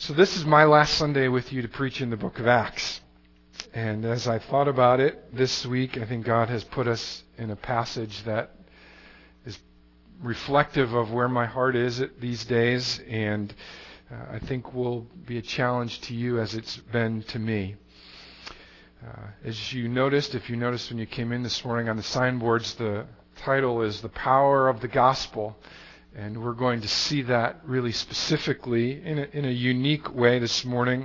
So this is my last Sunday with you to preach in the book of Acts. And as I thought about it this week, I think God has put us in a passage that is reflective of where my heart is at these days, and I think will be a challenge to you as it's been to me. As you noticed, if you noticed when you came in this morning on the signboards, the title is The Power of the Gospel. And we're going to see that really specifically in a unique way this morning.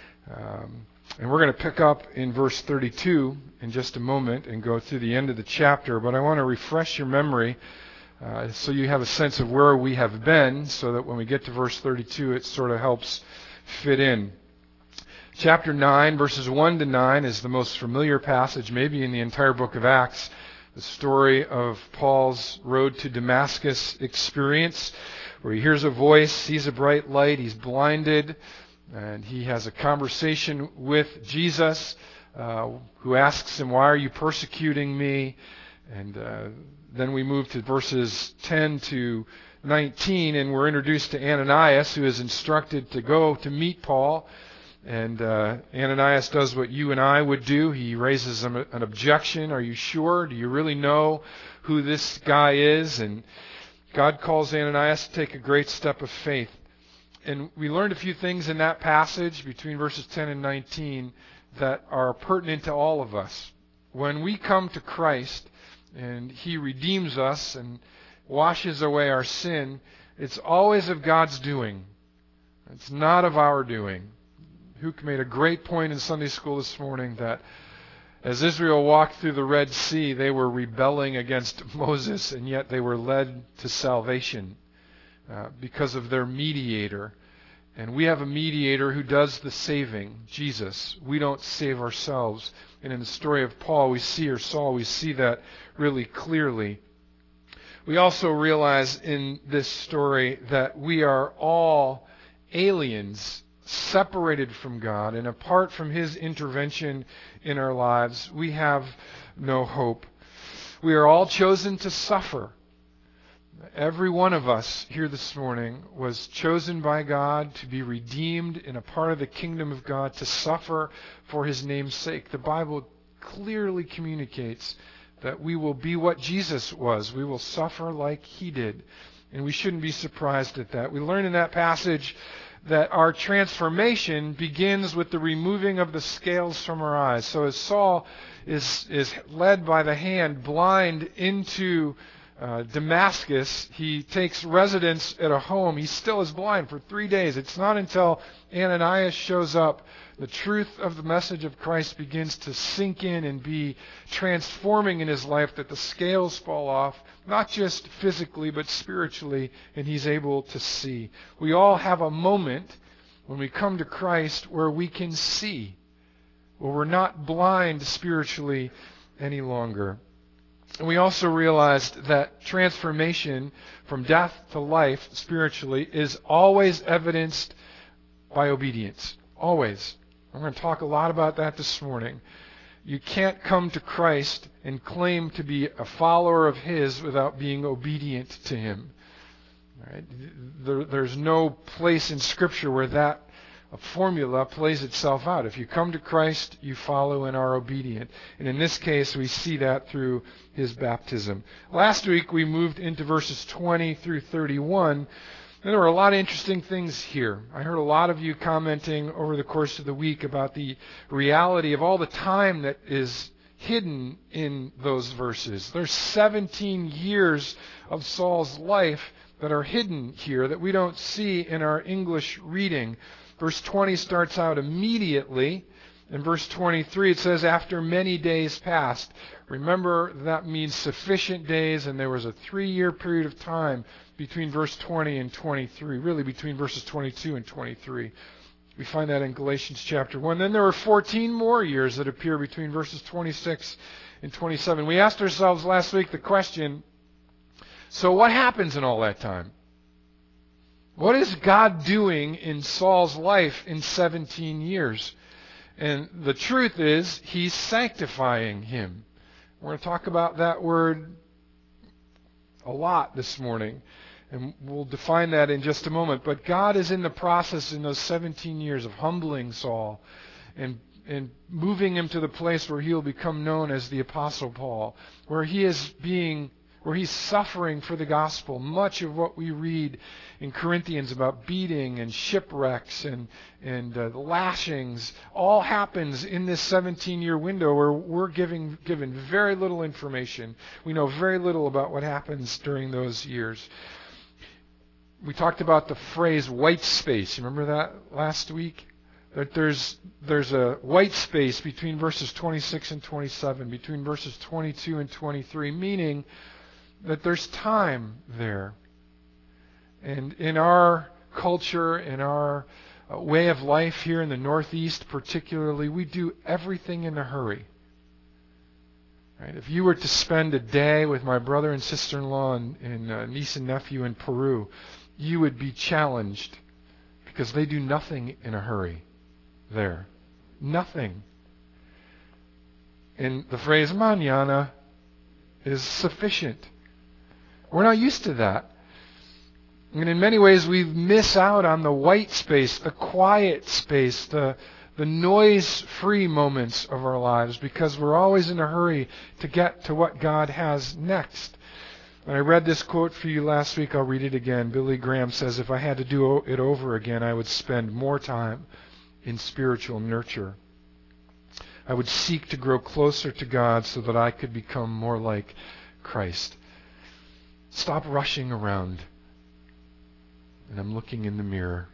And we're going to pick up in verse 32 in just a moment and go through the end of the chapter. But I want to refresh your memory so you have a sense of where we have been, so that when we get to verse 32, it sort of helps fit in. Chapter 9, verses 1 to 9 is the most familiar passage maybe in the entire book of Acts. The story of Paul's road to Damascus experience, where he hears a voice, sees a bright light, he's blinded, and he has a conversation with Jesus, who asks him, "Why are you persecuting me?" And then we move to verses 10 to 19, and we're introduced to Ananias, who is instructed to go to meet Paul. And Ananias does what you and I would do. He raises an objection. Are you sure? Do you really know who this guy is? And God calls Ananias to take a great step of faith. And we learned a few things in that passage between verses 10 and 19 that are pertinent to all of us. When we come to Christ and He redeems us and washes away our sin, it's always of God's doing. It's not of our doing. Huck made a great point in Sunday school this morning that as Israel walked through the Red Sea, they were rebelling against Moses, and yet they were led to salvation because of their mediator. And we have a mediator who does the saving, Jesus. We don't save ourselves. And in the story of Paul, we see that really clearly. We also realize in this story that we are all aliens, separated from God, and apart from His intervention in our lives, we have no hope. We are all chosen to suffer. Every one of us here this morning was chosen by God to be redeemed and a part of the kingdom of God, to suffer for His name's sake. The Bible clearly communicates that we will be what Jesus was. We will suffer like He did. And we shouldn't be surprised at that. We learn in that passage that our transformation begins with the removing of the scales from our eyes. So as Saul is led by the hand blind into Damascus, he takes residence at a home. He still is blind for 3 days. It's not until Ananias shows up, the truth of the message of Christ begins to sink in and be transforming in his life, that the scales fall off, not just physically but spiritually, and he's able to see. We all have a moment when we come to Christ where we can see, where we're not blind spiritually any longer. And we also realized that transformation from death to life spiritually is always evidenced by obedience. Always. I'm going to talk a lot about that this morning. You can't come to Christ and claim to be a follower of His without being obedient to Him. All right? There's no place in Scripture where that formula plays itself out. If you come to Christ, you follow and are obedient. And in this case, we see that through His baptism. Last week, we moved into verses 20 through 31. And there were a lot of interesting things here. I heard a lot of you commenting over the course of the week about the reality of all the time that is hidden in those verses. There's 17 years of Saul's life that are hidden here that we don't see in our English reading. Verse 20 starts out immediately. In verse 23, it says, after many days passed. Remember, that means sufficient days, and there was a 3-year period of time between verse 20 and 23, really between verses 22 and 23. We find that in Galatians chapter 1. Then there were 14 more years that appear between verses 26 and 27. We asked ourselves last week the question, so what happens in all that time? What is God doing in Saul's life in 17 years? And the truth is, He's sanctifying him. We're going to talk about that word a lot this morning. And we'll define that in just a moment. But God is in the process in those 17 years of humbling Saul and moving him to the place where he'll become known as the Apostle Paul, where he's suffering for the gospel. Much of what we read in Corinthians about beating and shipwrecks and lashings all happens in this 17-year window where we're given very little information. We know very little about what happens during those years. We talked about the phrase white space. You remember that last week? That there's a white space between verses 26 and 27, between verses 22 and 23, meaning that there's time there. And in our culture, in our way of life here in the Northeast particularly, we do everything in a hurry. Right? If you were to spend a day with my brother and sister-in-law and niece and nephew in Peru, you would be challenged because they do nothing in a hurry there. Nothing. And the phrase mañana is sufficient. We're not used to that. And in many ways we miss out on the white space, the quiet space, the noise-free moments of our lives because we're always in a hurry to get to what God has next. When I read this quote for you last week, I'll read it again. Billy Graham says, "If I had to do it over again, I would spend more time in spiritual nurture. I would seek to grow closer to God so that I could become more like Christ." Stop rushing around. And I'm looking in the mirror.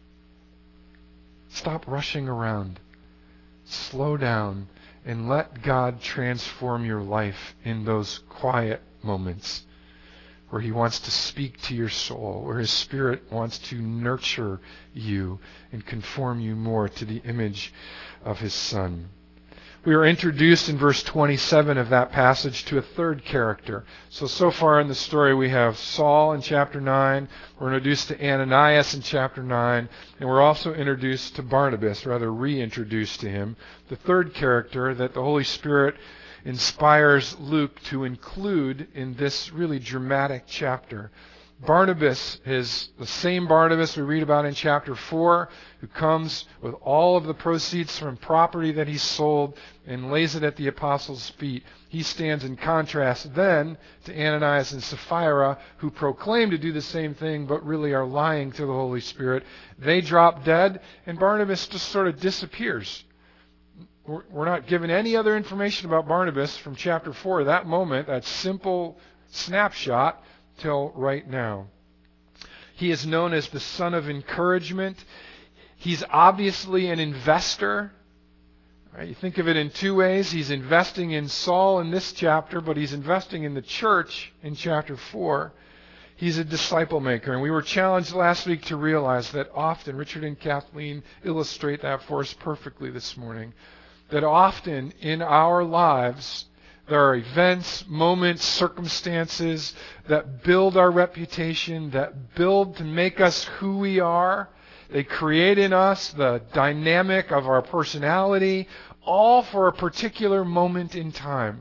Stop rushing around. Slow down and let God transform your life in those quiet moments where He wants to speak to your soul, where His Spirit wants to nurture you and conform you more to the image of His Son. We are introduced in verse 27 of that passage to a third character. So far in the story we have Saul in chapter 9, we're introduced to Ananias in chapter 9, and we're also introduced to Barnabas, rather reintroduced to him, the third character that the Holy Spirit inspires Luke to include in this really dramatic chapter. Barnabas is the same Barnabas we read about in chapter 4, who comes with all of the proceeds from property that he sold and lays it at the apostles' feet. He stands in contrast then to Ananias and Sapphira, who proclaim to do the same thing but really are lying to the Holy Spirit. They drop dead, and Barnabas just sort of disappears. We're not given any other information about Barnabas from chapter 4, that moment, that simple snapshot, till right now. He is known as the son of encouragement. He's obviously an investor. Right? You think of it in two ways. He's investing in Saul in this chapter, but he's investing in the church in chapter 4. He's a disciple maker. And we were challenged last week to realize that often, Richard and Kathleen illustrate that for us perfectly this morning, that often in our lives, there are events, moments, circumstances that build our reputation, that build to make us who we are. They create in us the dynamic of our personality, all for a particular moment in time.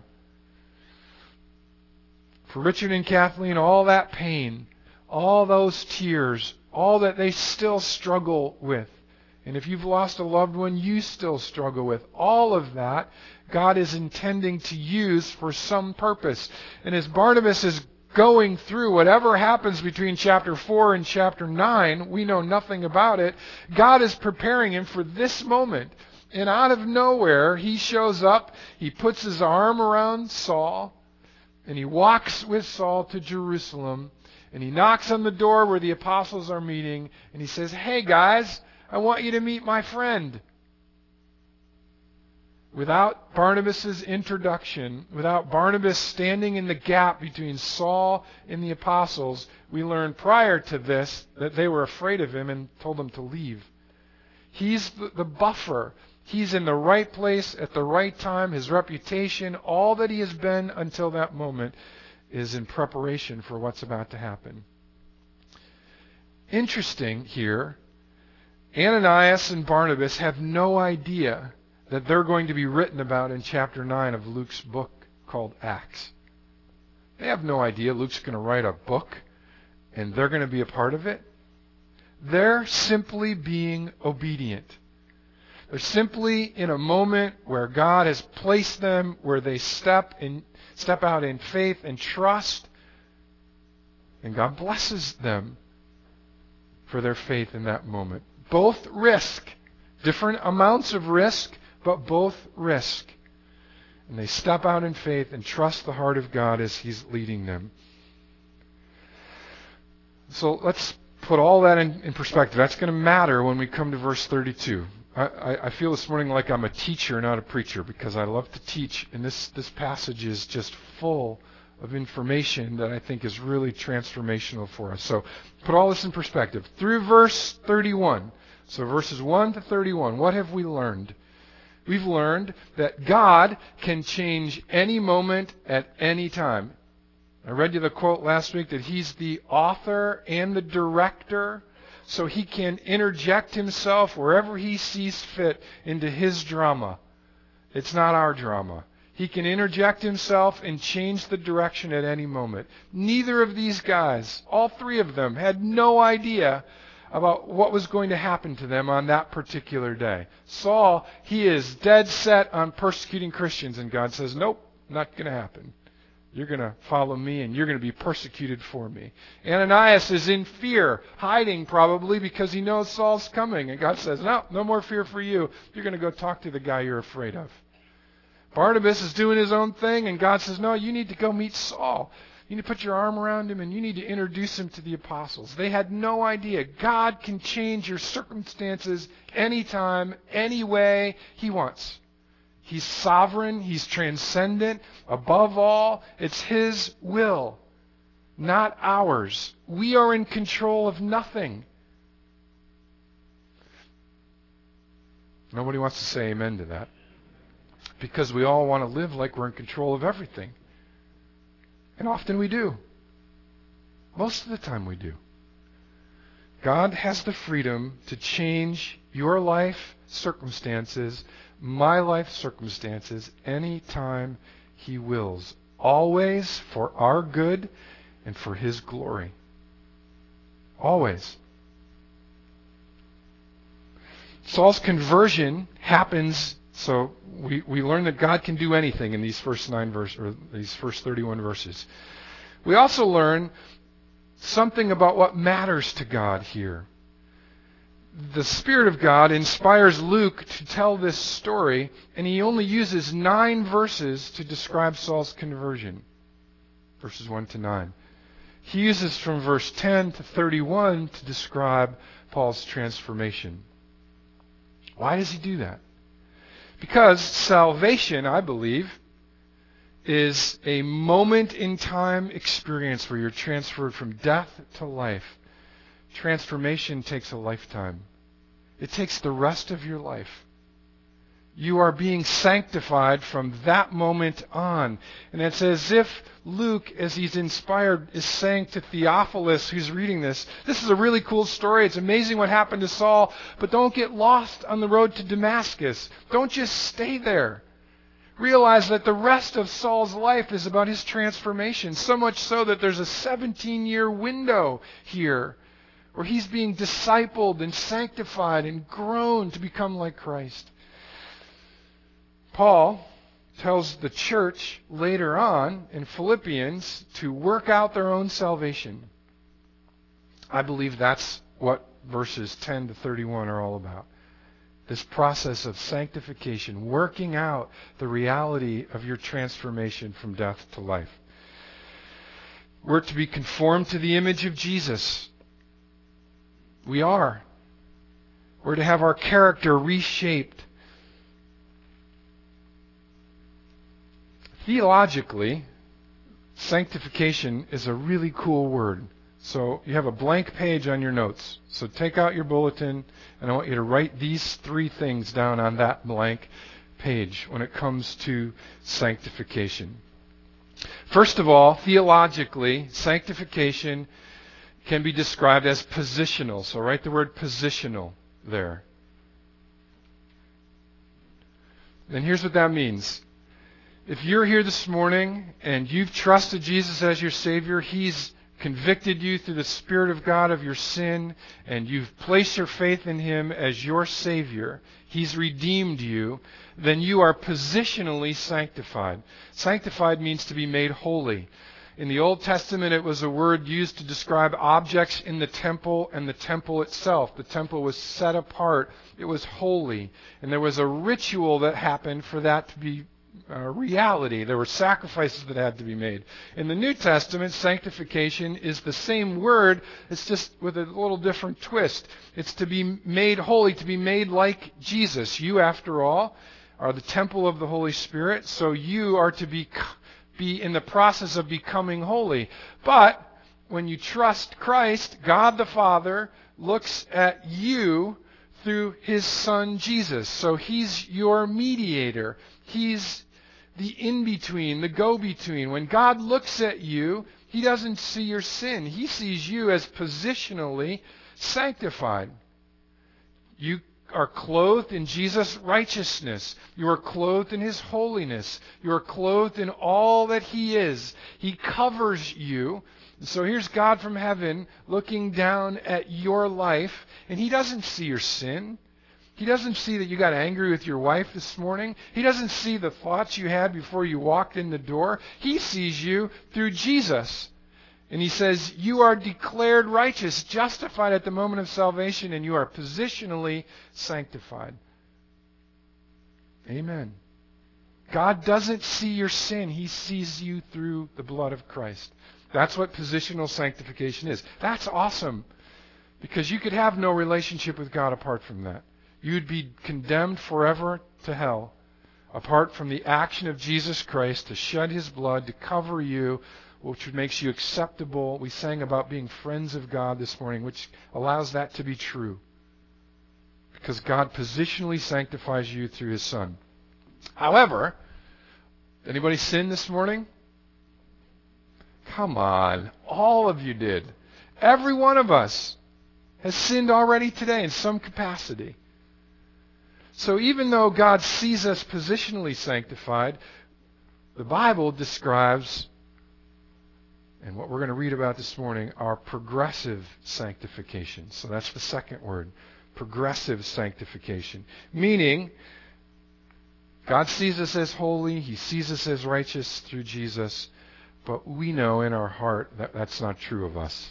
For Richard and Kathleen, all that pain, all those tears, all that they still struggle with. And if you've lost a loved one, you still struggle with. All of that God is intending to use for some purpose. And as Barnabas is going through whatever happens between chapter 4 and chapter 9, we know nothing about it, God is preparing him for this moment. And out of nowhere, he shows up, he puts his arm around Saul, and he walks with Saul to Jerusalem, and he knocks on the door where the apostles are meeting, and he says, "Hey guys, I want you to meet my friend." Without Barnabas' introduction, without Barnabas standing in the gap between Saul and the apostles, we learned prior to this that they were afraid of him and told him to leave. He's the buffer. He's in the right place at the right time. His reputation, all that he has been until that moment, is in preparation for what's about to happen. Interesting here, Ananias and Barnabas have no idea that they're going to be written about in chapter 9 of Luke's book called Acts. They have no idea Luke's going to write a book and they're going to be a part of it. They're simply being obedient. They're simply in a moment where God has placed them, where they step out in faith and trust, and God blesses them for their faith in that moment. Both risk, different amounts of risk, but both risk. And they step out in faith and trust the heart of God as He's leading them. So let's put all that in perspective. That's going to matter when we come to verse 32. I feel this morning like I'm a teacher, not a preacher, because I love to teach, and this passage is just full of information that I think is really transformational for us. So put all this in perspective. Through verse 31, so verses 1 to 31, what have we learned? We've learned that God can change any moment at any time. I read you the quote last week that He's the author and the director, so He can interject Himself wherever He sees fit into His drama. It's not our drama. He can interject Himself and change the direction at any moment. Neither of these guys, all three of them, had no idea about what was going to happen to them on that particular day. Saul, he is dead set on persecuting Christians, and God says, nope, not going to happen. You're going to follow me, and you're going to be persecuted for me. Ananias is in fear, hiding probably because he knows Saul's coming. And God says, no more fear for you. You're going to go talk to the guy you're afraid of. Barnabas is doing his own thing, and God says, no, you need to go meet Saul. You need to put your arm around him, and you need to introduce him to the apostles. They had no idea. God can change your circumstances anytime, any way He wants. He's sovereign. He's transcendent. Above all, it's His will, not ours. We are in control of nothing. Nobody wants to say amen to that, because we all want to live like we're in control of everything. And often we do. Most of the time we do. God has the freedom to change your life circumstances, my life circumstances, anytime He wills. Always for our good and for His glory. Always. Saul's conversion happens, so we learn that God can do anything in these first 9 verses, or these first 31 verses. We also learn something about what matters to God here. The Spirit of God inspires Luke to tell this story, and he only uses 9 verses to describe Saul's conversion. Verses 1 to 9. He uses from verse 10 to 31 to describe Paul's transformation. Why does he do that? Because salvation, I believe, is a moment-in-time experience where you're transferred from death to life. Transformation takes a lifetime. It takes the rest of your life. You are being sanctified from that moment on. And it's as if Luke, as he's inspired, is saying to Theophilus, who's reading this is a really cool story. It's amazing what happened to Saul, but don't get lost on the road to Damascus. Don't just stay there. Realize that the rest of Saul's life is about his transformation, so much so that there's a 17-year window here where he's being discipled and sanctified and grown to become like Christ. Paul tells the church later on in Philippians to work out their own salvation. I believe that's what verses 10 to 31 are all about. This process of sanctification, working out the reality of your transformation from death to life. We're to be conformed to the image of Jesus. We are. We're to have our character reshaped. Theologically, sanctification is a really cool word. So you have a blank page on your notes. So take out your bulletin, and I want you to write these 3 things down on that blank page when it comes to sanctification. First of all, theologically, sanctification can be described as positional. So write the word positional there. And here's what that means. If you're here this morning and you've trusted Jesus as your Savior, He's convicted you through the Spirit of God of your sin, and you've placed your faith in Him as your Savior, He's redeemed you, then you are positionally sanctified. Sanctified means to be made holy. In the Old Testament, it was a word used to describe objects in the temple and the temple itself. The temple was set apart. It was holy. And there was a ritual that happened for that to be reality. There were sacrifices that had to be made. In the New Testament, sanctification is the same word. It's just with a little different twist. It's to be made holy, to be made like Jesus. You, after all, are the temple of the Holy Spirit, so you are to be in the process of becoming holy. But when you trust Christ, God the Father looks at you through His Son Jesus. So He's your mediator. He's the in-between, the go-between. When God looks at you, He doesn't see your sin. He sees you as positionally sanctified. You are clothed in Jesus' righteousness. You are clothed in His holiness. You are clothed in all that He is. He covers you. So here's God from heaven looking down at your life, and He doesn't see your sin. He doesn't see that you got angry with your wife this morning. He doesn't see the thoughts you had before you walked in the door. He sees you through Jesus. And He says, you are declared righteous, justified at the moment of salvation, and you are positionally sanctified. Amen. God doesn't see your sin. He sees you through the blood of Christ. That's what positional sanctification is. That's awesome. Because you could have no relationship with God apart from that. You'd be condemned forever to hell apart from the action of Jesus Christ to shed His blood, to cover you, which makes you acceptable. We sang about being friends of God this morning, which allows that to be true. Because God positionally sanctifies you through His Son. However, anybody sin this morning? Come on. All of you did. Every one of us has sinned already today in some capacity. So even though God sees us positionally sanctified, the Bible describes, and what we're going to read about this morning, our progressive sanctification. So that's the second word, progressive sanctification. Meaning, God sees us as holy, He sees us as righteous through Jesus, but we know in our heart that that's not true of us.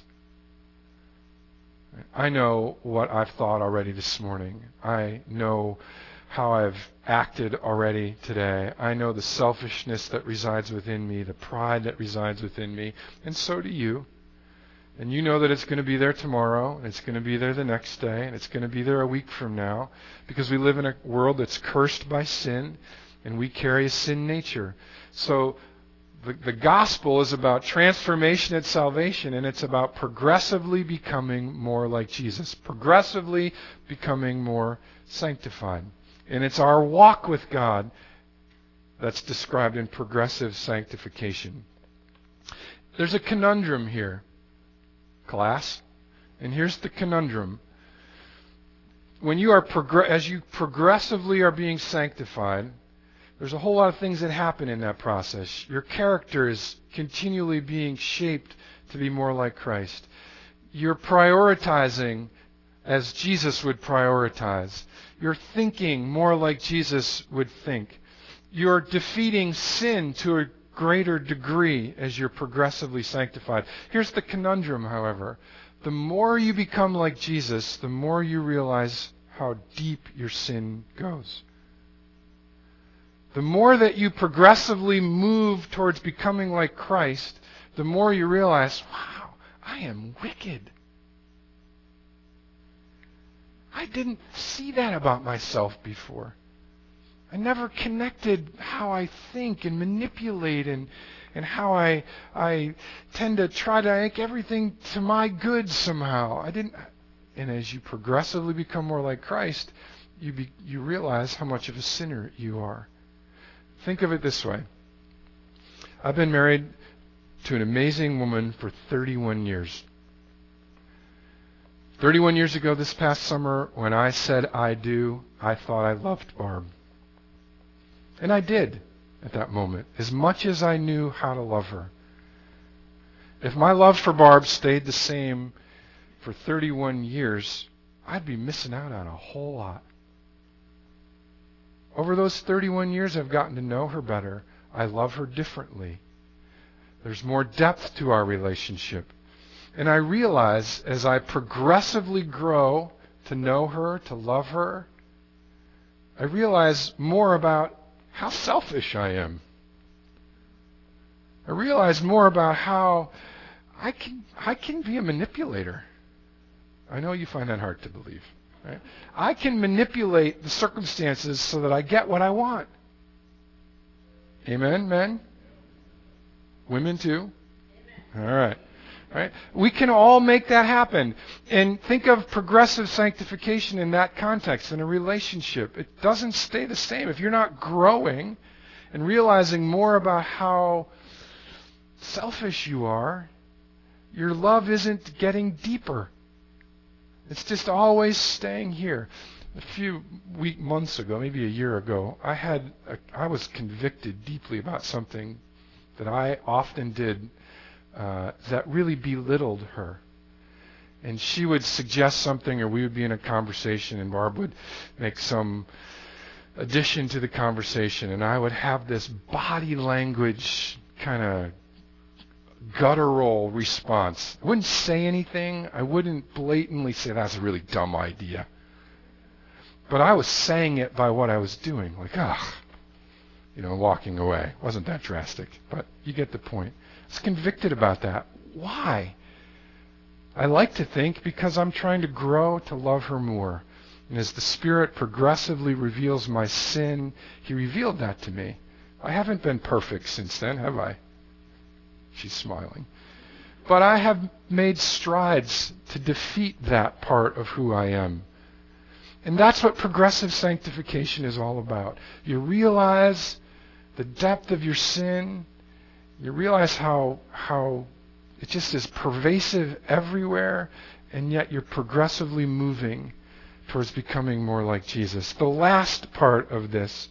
I know what I've thought already this morning. I know how I've acted already today. I know the selfishness that resides within me, the pride that resides within me, and so do you. And you know that it's going to be there tomorrow, and it's going to be there the next day, and it's going to be there a week from now, because we live in a world that's cursed by sin, and we carry a sin nature. So the gospel is about transformation at salvation, and it's about progressively becoming more like Jesus, progressively becoming more sanctified. And it's our walk with God that's described in progressive sanctification. There's a conundrum here, class, and here's the conundrum. When you are as you progressively are being sanctified, there's a whole lot of things that happen in that process. Your character is continually being shaped to be more like Christ. You're prioritizing as Jesus would prioritize. You're thinking more like Jesus would think. You're defeating sin to a greater degree as you're progressively sanctified. Here's the conundrum, however. The more you become like Jesus, the more you realize how deep your sin goes. The more that you progressively move towards becoming like Christ, the more you realize, wow, I am wicked. I didn't see that about myself before. I never connected how I think and manipulate and how I tend to try to make everything to my good somehow. And as you progressively become more like Christ, you realize how much of a sinner you are. Think of it this way. I've been married to an amazing woman for 31 years. 31 years ago this past summer, when I said I do, I thought I loved Barb. And I did at that moment, as much as I knew how to love her. If my love for Barb stayed the same for 31 years, I'd be missing out on a whole lot. Over those 31 years, I've gotten to know her better. I love her differently. There's more depth to our relationship. And I realize as I progressively grow to know her, to love her, I realize more about how selfish I am. I realize more about how I can be a manipulator. I know you find that hard to believe. Right? I can manipulate the circumstances so that I get what I want. Amen, men? Women too? All right. Right? We can all make that happen. And think of progressive sanctification in that context, in a relationship. It doesn't stay the same. If you're not growing and realizing more about how selfish you are, your love isn't getting deeper. It's just always staying here. A few months ago, maybe a year ago, I was convicted deeply about something that I often did that really belittled her. And she would suggest something, or we would be in a conversation, and Barb would make some addition to the conversation, and I would have this body language kind of guttural response. I wouldn't say anything. I wouldn't blatantly say that's a really dumb idea. But I was saying it by what I was doing. Like, walking away. Wasn't that drastic, but you get the point. I was convicted about that. Why? I like to think because I'm trying to grow to love her more. And as the Spirit progressively reveals my sin, He revealed that to me. I haven't been perfect since then, have I? She's smiling. But I have made strides to defeat that part of who I am. And that's what progressive sanctification is all about. You realize the depth of your sin. You realize how it just is pervasive everywhere, and yet you're progressively moving towards becoming more like Jesus. The last part of this,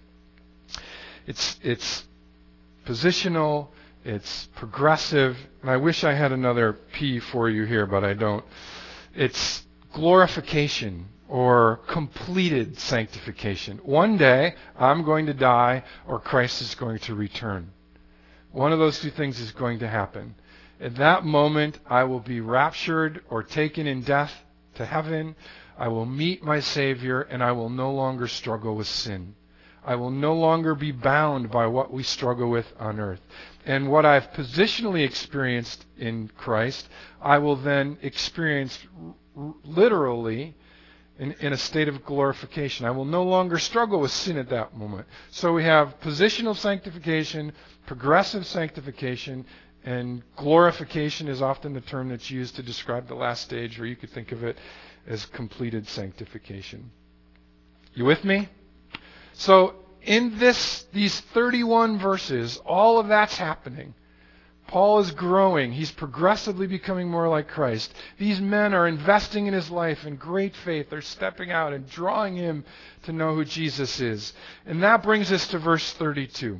it's positional, it's progressive, and I wish I had another P for you here, but I don't. It's glorification or completed sanctification. One day, I'm going to die or Christ is going to return. One of those two things is going to happen. At that moment, I will be raptured or taken in death to heaven. I will meet my Savior, and I will no longer struggle with sin. I will no longer be bound by what we struggle with on earth. And what I've positionally experienced in Christ, I will then experience literally in a state of glorification. I will no longer struggle with sin at that moment. So we have positional sanctification, progressive sanctification, and glorification is often the term that's used to describe the last stage, or you could think of it as completed sanctification. You with me? So in these 31 verses, all of that's happening. Paul is growing. He's progressively becoming more like Christ. These men are investing in his life in great faith. They're stepping out and drawing him to know who Jesus is. And that brings us to verse 32.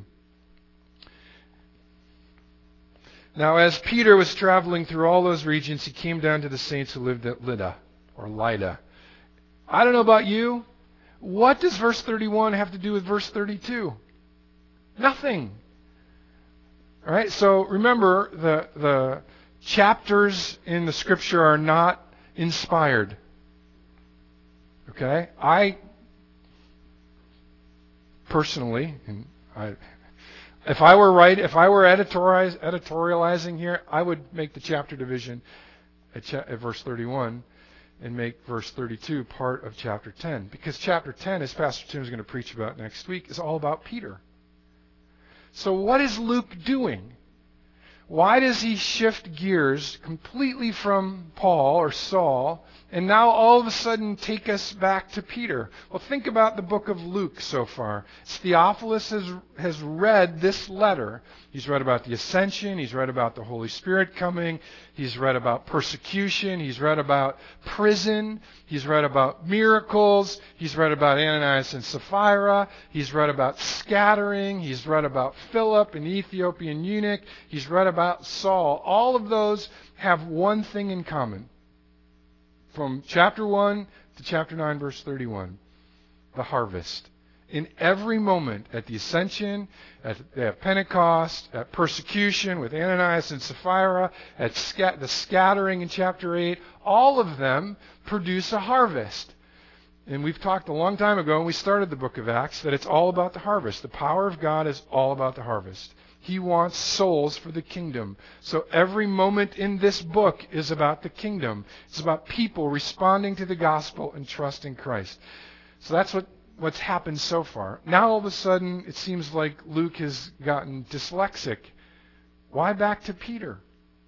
Now, as Peter was traveling through all those regions, he came down to the saints who lived at Lydda. I don't know about you. What does verse 31 have to do with verse 32? Nothing. All right, so remember, the chapters in the Scripture are not inspired. Okay? I personally, if I were editorializing here, I would make the chapter division at verse 31 and make verse 32 part of chapter 10. Because chapter 10, as Pastor Tim is going to preach about next week, is all about Peter. So what is Luke doing? Why does he shift gears completely from Paul or Saul and now all of a sudden take us back to Peter? Well, think about the book of Luke so far. Theophilus has read this letter. He's read about the ascension. He's read about the Holy Spirit coming. He's read about persecution. He's read about prison. He's read about miracles. He's read about Ananias and Sapphira. He's read about scattering. He's read about Philip and the Ethiopian eunuch. He's read about Saul, all of those have one thing in common. From chapter 1 to chapter 9, verse 31. The harvest. In every moment, at the ascension, at Pentecost, at persecution with Ananias and Sapphira, at the scattering in chapter 8, all of them produce a harvest. And we've talked a long time ago when we started the book of Acts that it's all about the harvest. The power of God is all about the harvest. He wants souls for the kingdom. So every moment in this book is about the kingdom. It's about people responding to the gospel and trusting Christ. So that's what's happened so far. Now all of a sudden it seems like Luke has gotten dyslexic. Why back to Peter?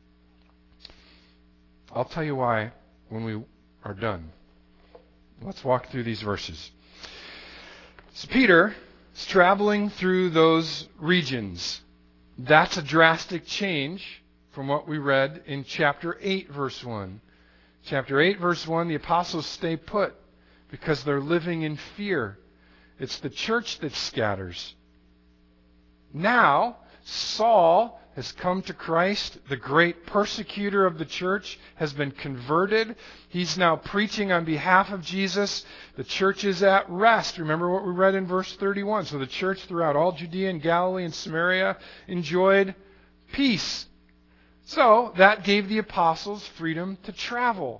I'll tell you why when we are done. Let's walk through these verses. So Peter is traveling through those regions. That's a drastic change from what we read in chapter 8, verse 1. Chapter 8, verse 1, the apostles stay put because they're living in fear. It's the church that scatters. Now, Saul has come to Christ. The great persecutor of the church has been converted. He's now preaching on behalf of Jesus. The church is at rest. Remember what we read in verse 31. So the church throughout all Judea and Galilee and Samaria enjoyed peace. So that gave the apostles freedom to travel.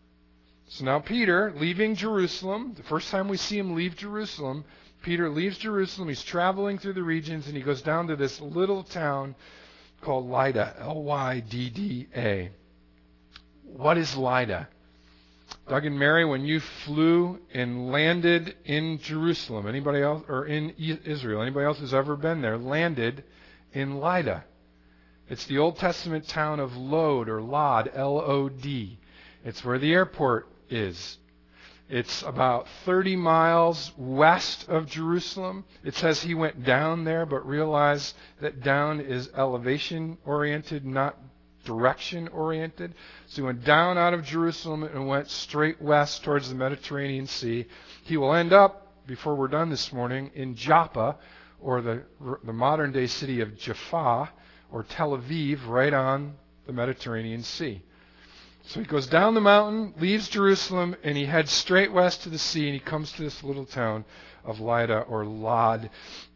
So now Peter, leaving Jerusalem, the first time we see him leave Jerusalem, Peter leaves Jerusalem, he's traveling through the regions, and he goes down to this little town called Lydda, Lydda. What is Lydda? Doug and Mary, when you flew and landed in Jerusalem, anybody else, or in Israel, anybody else who's ever been there, landed in Lydda. It's the Old Testament town of Lod, or Lod, L-O-D. It's where the airport is. It's about 30 miles west of Jerusalem. It says he went down there, but realized that down is elevation-oriented, not direction-oriented. So he went down out of Jerusalem and went straight west towards the Mediterranean Sea. He will end up, before we're done this morning, in Joppa, or the modern-day city of Jaffa, or Tel Aviv, right on the Mediterranean Sea. So he goes down the mountain, leaves Jerusalem, and he heads straight west to the sea, and he comes to this little town of Lydda, or Lod,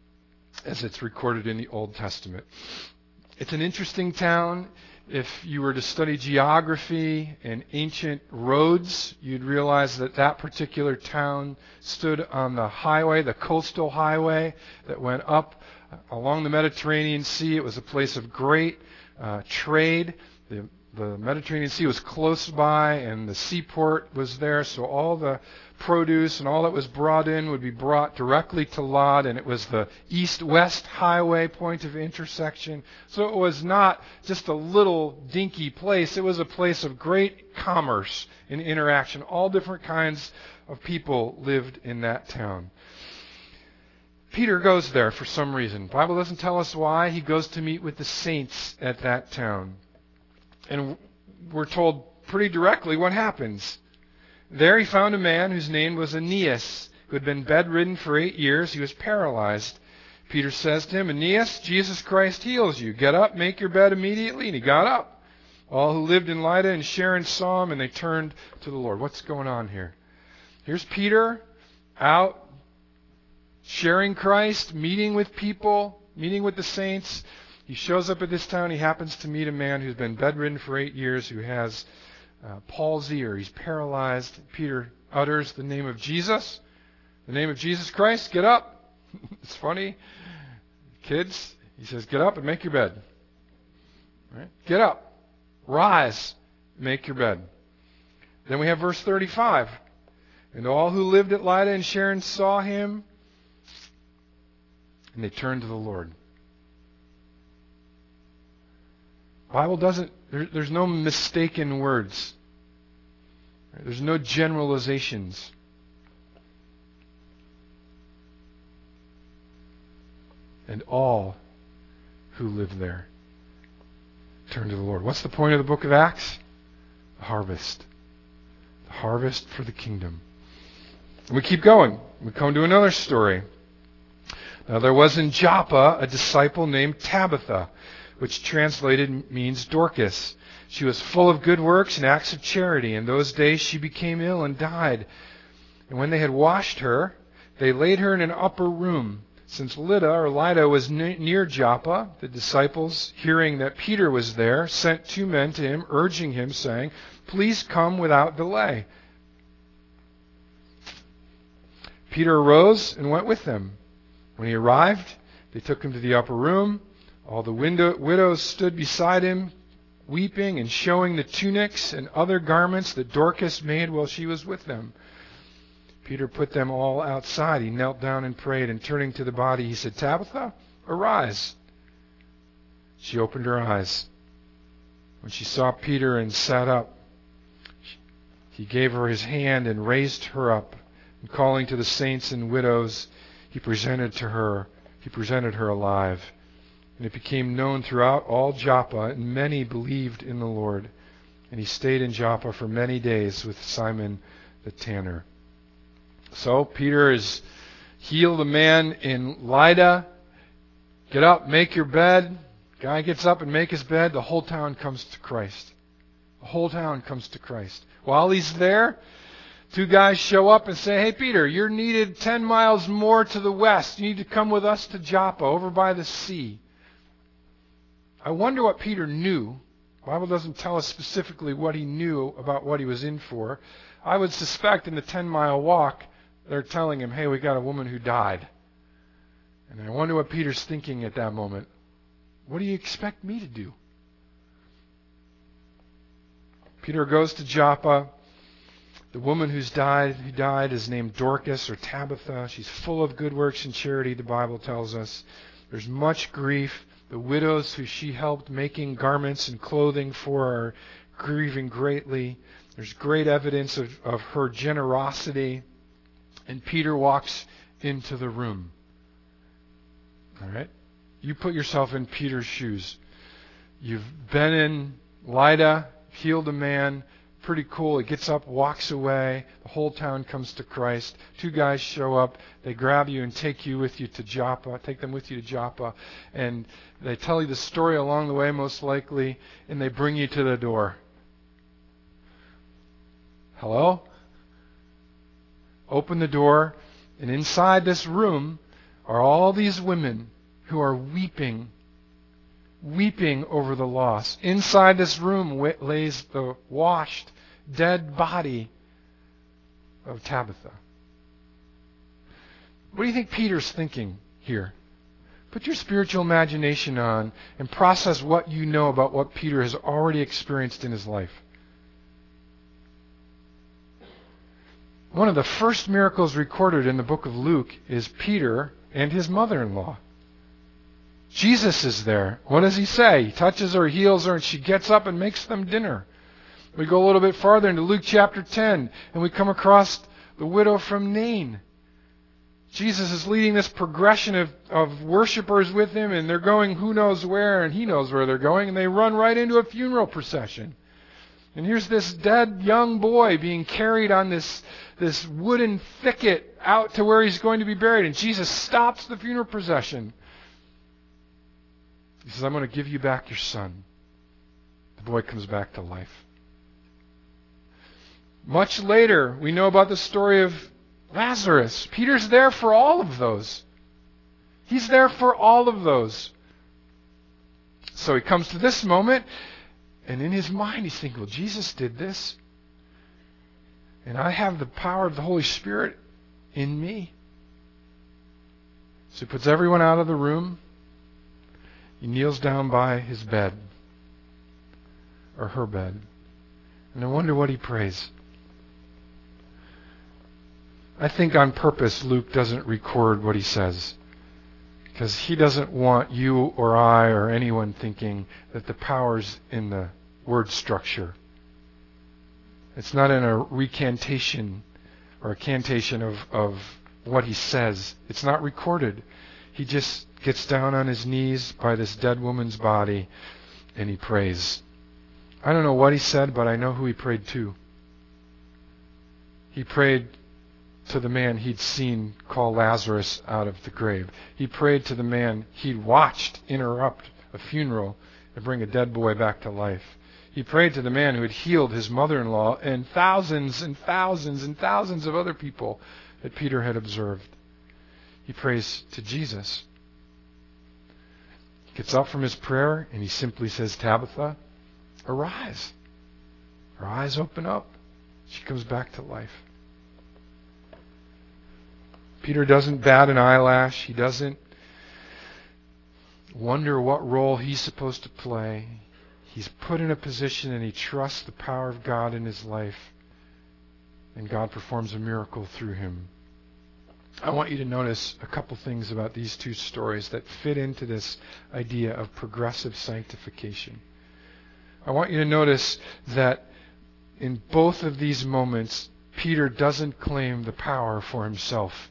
as it's recorded in the Old Testament. It's an interesting town. If you were to study geography and ancient roads, you'd realize that that particular town stood on the highway, the coastal highway that went up along the Mediterranean Sea. It was a place of great trade. The Mediterranean Sea was close by, and the seaport was there, so all the produce and all that was brought in would be brought directly to Lod, and it was the east-west highway point of intersection. So it was not just a little dinky place. It was a place of great commerce and interaction. All different kinds of people lived in that town. Peter goes there for some reason. The Bible doesn't tell us why. He goes to meet with the saints at that town. And we're told pretty directly what happens. There he found a man whose name was Aeneas, who had been bedridden for 8 years. He was paralyzed. Peter says to him, "Aeneas, Jesus Christ heals you. Get up, make your bed immediately." And he got up. All who lived in Lydda and Sharon saw him, and they turned to the Lord. What's going on here? Here's Peter out sharing Christ, meeting with people, meeting with the saints. He shows up at this town. He happens to meet a man who's been bedridden for 8 years, who has palsy, or he's paralyzed. Peter utters the name of Jesus, the name of Jesus Christ. Get up. It's funny. Kids, he says, get up and make your bed. Right? Get up. Rise. Make your bed. Then we have verse 35. And all who lived at Lydda and Sharon saw him, and they turned to the Lord. Bible doesn't, there's no mistaken words. There's no generalizations. And all who live there turn to the Lord. What's the point of the book of Acts? The harvest. The harvest for the kingdom. And we keep going. We come to another story. Now there was in Joppa a disciple named Tabitha, which translated means Dorcas. She was full of good works and acts of charity. In those days she became ill and died. And when they had washed her, they laid her in an upper room. Since Lydda was near Joppa, the disciples, hearing that Peter was there, sent 2 men to him, urging him, saying, "Please come without delay." Peter arose and went with them. When he arrived, they took him to the upper room. All the widows stood beside him, weeping and showing the tunics and other garments that Dorcas made while she was with them. Peter put them all outside. He knelt down and prayed, and turning to the body, he said, "Tabitha, arise." She opened her eyes. When she saw Peter and sat up, he gave her his hand and raised her up. And calling to the saints and widows, he presented her alive. And it became known throughout all Joppa, and many believed in the Lord. And he stayed in Joppa for many days with Simon the tanner. So Peter has healed a man in Lydda. Get up, make your bed. Guy gets up and makes his bed. The whole town comes to Christ. The whole town comes to Christ. While he's there, 2 guys show up and say, "Hey, Peter, you're needed 10 miles more to the west. You need to come with us to Joppa, over by the sea." I wonder what Peter knew. The Bible doesn't tell us specifically what he knew about what he was in for. I would suspect in the 10-mile walk, they're telling him, "Hey, we got a woman who died." And I wonder what Peter's thinking at that moment. What do you expect me to do? Peter goes to Joppa. The woman who died is named Dorcas or Tabitha. She's full of good works and charity, the Bible tells us. There's much grief. The widows who she helped making garments and clothing for are grieving greatly. There's great evidence of her generosity. And Peter walks into the room. All right? You put yourself in Peter's shoes. You've been in Lydda, healed a man. Pretty cool. He gets up, walks away. The whole town comes to Christ. 2 guys show up. They grab you and take them with you to Joppa. And they tell you the story along the way, most likely, and they bring you to the door. Hello? Open the door, and inside this room are all these women who are weeping over the loss. Inside this room lays the washed, dead body of Tabitha. What do you think Peter's thinking here? Put your spiritual imagination on and process what you know about what Peter has already experienced in his life. One of the first miracles recorded in the book of Luke is Peter and his mother-in-law. Jesus is there. What does he say? He touches her, heals her, and she gets up and makes them dinner. We go a little bit farther into Luke chapter 10, and we come across the widow from Nain. Jesus is leading this progression of worshipers with him, and they're going who knows where, and he knows where they're going, and they run right into a funeral procession. And here's this dead young boy being carried on this wooden thicket out to where he's going to be buried. And Jesus stops the funeral procession. He says, "I'm going to give you back your son." The boy comes back to life. Much later, we know about the story of Lazarus. Peter's there for all of those. He's there for all of those. So he comes to this moment, and in his mind he's thinking, well, Jesus did this, and I have the power of the Holy Spirit in me. So he puts everyone out of the room. He kneels down by his bed, or her bed, and I wonder what he prays. I think on purpose Luke doesn't record what he says, because he doesn't want you or I or anyone thinking that the power's in the word structure. It's not in a recantation or a cantation of what he says. It's not recorded. He just gets down on his knees by this dead woman's body and he prays. I don't know what he said, but I know who he prayed to. He prayed to the man he'd seen call Lazarus out of the grave. He prayed to the man he'd watched interrupt a funeral to bring a dead boy back to life. He prayed to the man who had healed his mother-in-law and thousands and thousands and thousands of other people that Peter had observed. He prays to Jesus. He gets up from his prayer and he simply says, "Tabitha, arise." Her eyes open up. She comes back to life. Peter doesn't bat an eyelash. He doesn't wonder what role he's supposed to play. He's put in a position and he trusts the power of God in his life. And God performs a miracle through him. I want you to notice a couple things about these two stories that fit into this idea of progressive sanctification. I want you to notice that in both of these moments, Peter doesn't claim the power for himself.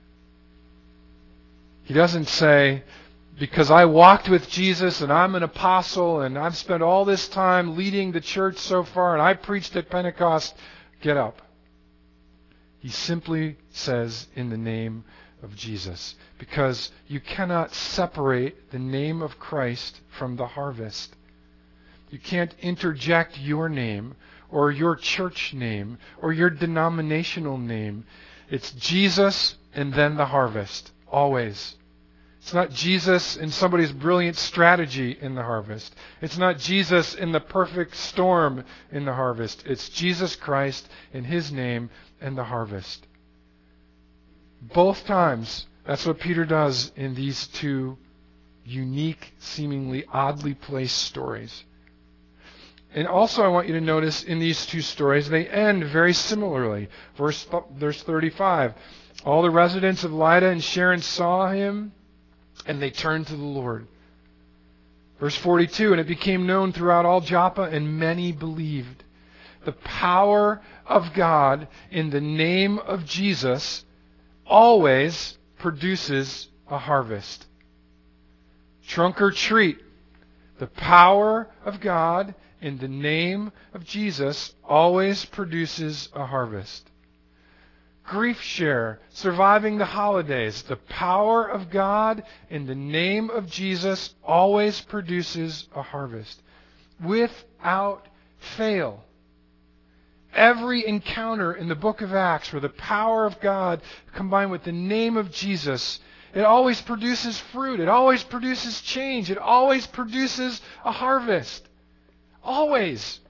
He doesn't say, because I walked with Jesus and I'm an apostle and I've spent all this time leading the church so far and I preached at Pentecost, get up. He simply says, in the name of Jesus. Because you cannot separate the name of Christ from the harvest. You can't interject your name or your church name or your denominational name. It's Jesus and then the harvest. Always. It's not Jesus and somebody's brilliant strategy in the harvest. It's not Jesus in the perfect storm in the harvest. It's Jesus Christ in His name and the harvest. Both times, that's what Peter does in these two unique, seemingly oddly placed stories. And also I want you to notice in these two stories, they end very similarly. Verse 35, all the residents of Lydda and Sharon saw him, and they turned to the Lord. Verse 42, and it became known throughout all Joppa, and many believed. The power of God in the name of Jesus always produces a harvest. Trunk or treat. The power of God in the name of Jesus always produces a harvest. Grief share, surviving the holidays. The power of God in the name of Jesus always produces a harvest. Without fail. Every encounter in the book of Acts where the power of God combined with the name of Jesus, it always produces fruit. It always produces change. It always produces a harvest. Always.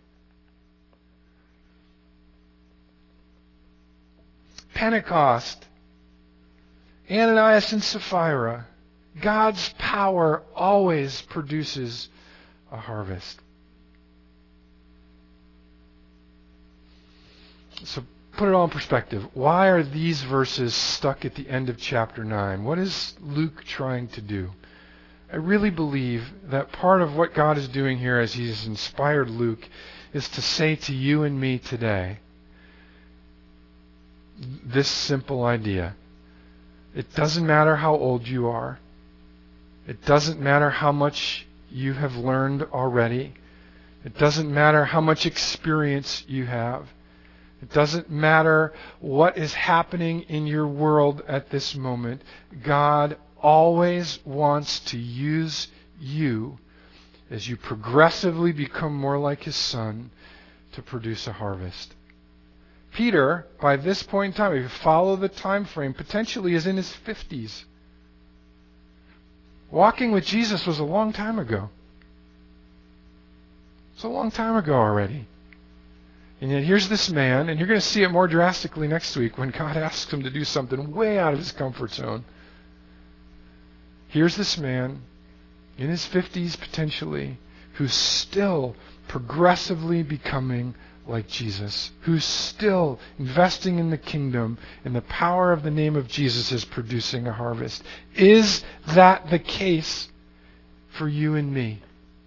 Pentecost, Ananias and Sapphira, God's power always produces a harvest. So put it all in perspective. Why are these verses stuck at the end of chapter 9? What is Luke trying to do? I really believe that part of what God is doing here as He's inspired Luke is to say to you and me today this simple idea. It doesn't matter how old you are. It doesn't matter how much you have learned already. It doesn't matter how much experience you have. It doesn't matter what is happening in your world at this moment. God always wants to use you as you progressively become more like His Son to produce a harvest. Peter, by this point in time, if you follow the time frame, potentially is in his 50s. Walking with Jesus was a long time ago. It's a long time ago already. And yet here's this man, and you're going to see it more drastically next week when God asks him to do something way out of his comfort zone. Here's this man, in his 50s potentially, who's still progressively becoming like Jesus, who's still investing in the kingdom, and the power of the name of Jesus is producing a harvest. Is that the case for you and me?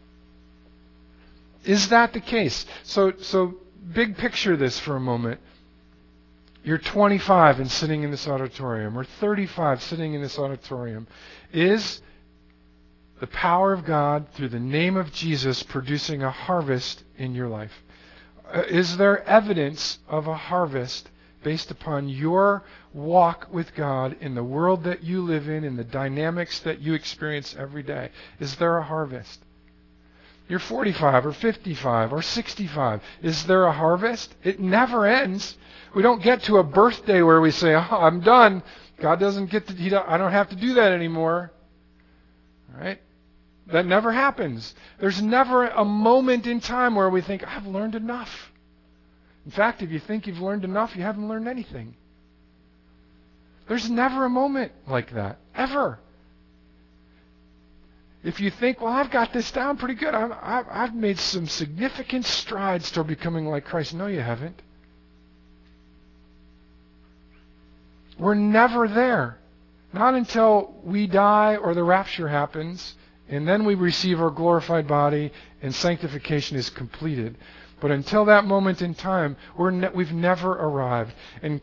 Is that the case? So big picture this for a moment. You're 25 and sitting in this auditorium, or 35 sitting in this auditorium. Is the power of God through the name of Jesus producing a harvest in your life? Is there evidence of a harvest based upon your walk with God in the world that you live in the dynamics that you experience every day? Is there a harvest? You're 45 or 55 or 65. Is there a harvest? It never ends. We don't get to a birthday where we say, "Oh, I'm done." God doesn't get to, I don't have to do that anymore. All right? That never happens. There's never a moment in time where we think, "I've learned enough." In fact, if you think you've learned enough, you haven't learned anything. There's never a moment like that, ever. If you think, "Well, I've got this down pretty good. I've made some significant strides toward becoming like Christ." No, you haven't. We're never there. Not until we die or the rapture happens, and then we receive our glorified body and sanctification is completed. But until that moment in time, we've never arrived. And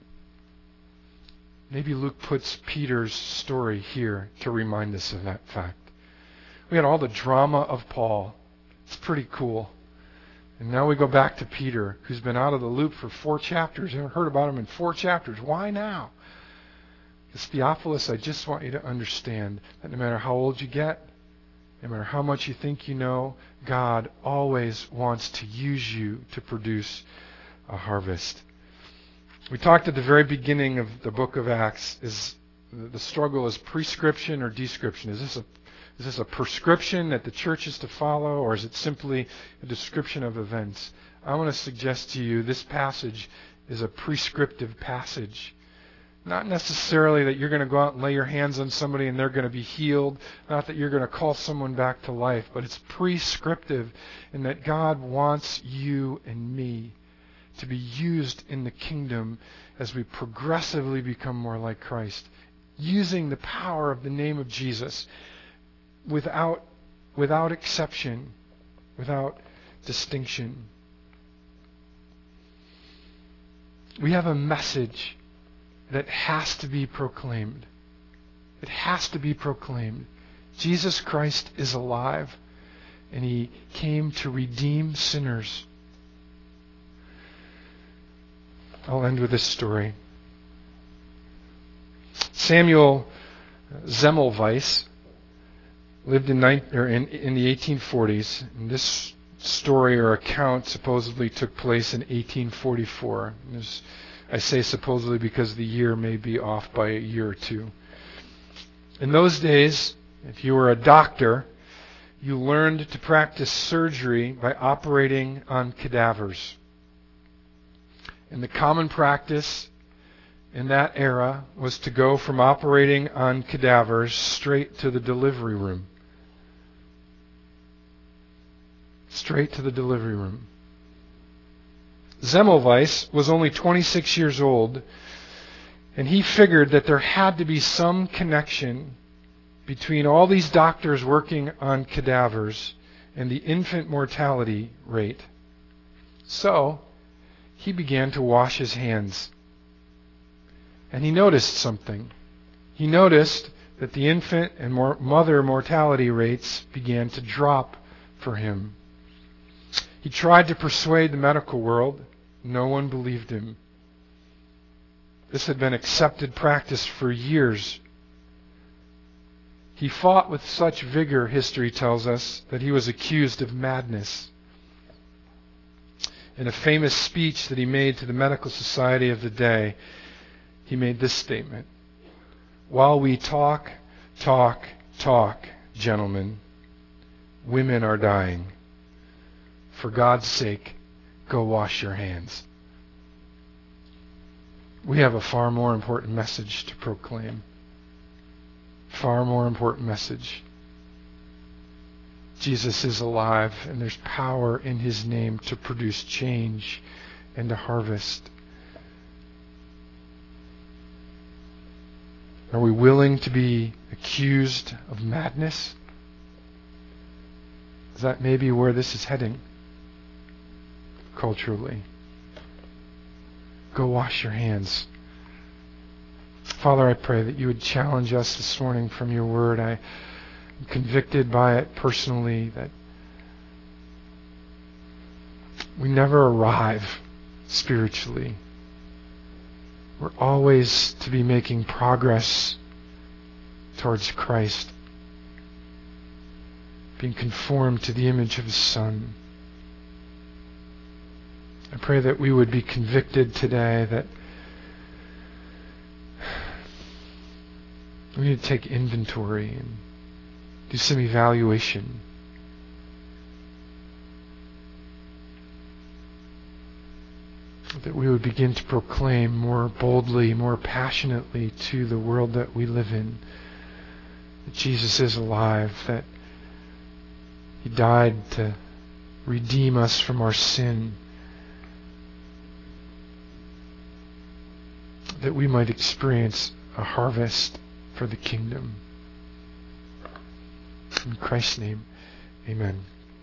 maybe Luke puts Peter's story here to remind us of that fact. We had all the drama of Paul. It's pretty cool. And now we go back to Peter, who's been out of the loop for 4 chapters. You haven't heard about him in 4 chapters. Why now? Because Theophilus, I just want you to understand that no matter how old you get, no matter how much you think you know, God always wants to use you to produce a harvest. We talked at the very beginning of the book of Acts, the struggle is prescription or description. Is this a prescription that the church is to follow, or is it simply a description of events? I want to suggest to you this passage is a prescriptive passage. Not necessarily that you're going to go out and lay your hands on somebody and they're going to be healed. Not that you're going to call someone back to life. But it's prescriptive in that God wants you and me to be used in the kingdom as we progressively become more like Christ, using the power of the name of Jesus without exception, without distinction. We have a message that has to be proclaimed. It has to be proclaimed. Jesus Christ is alive, and He came to redeem sinners. I'll end with this story. Samuel Semmelweis lived in the 1840s, and this story or account supposedly took place in 1844. I say supposedly because the year may be off by a year or two. In those days, if you were a doctor, you learned to practice surgery by operating on cadavers. And the common practice in that era was to go from operating on cadavers straight to the delivery room. Straight to the delivery room. Semmelweis was only 26 years old, and he figured that there had to be some connection between all these doctors working on cadavers and the infant mortality rate. So, he began to wash his hands. And he noticed something. He noticed that the infant and mother mortality rates began to drop for him. He tried to persuade the medical world. No one believed him. This had been accepted practice for years. He fought with such vigor, history tells us, that he was accused of madness. In a famous speech that he made to the medical society of the day, he made this statement: "While we talk, gentlemen, women are dying. For God's sake, go wash your hands." We have a far more important message to proclaim. Far more important message. Jesus is alive, and there's power in His name to produce change and to harvest. Are we willing to be accused of madness? Is that maybe where this is heading culturally? Go wash your hands. Father, I pray that you would challenge us this morning from your word. I'm convicted by it personally that we never arrive spiritually. We're always to be making progress towards Christ. being conformed to the image of His Son. I pray that we would be convicted today that we need to take inventory and do some evaluation. That we would begin to proclaim more boldly, more passionately to the world that we live in that Jesus is alive, that He died to redeem us from our sin, that we might experience a harvest for the kingdom. In Christ's name, amen.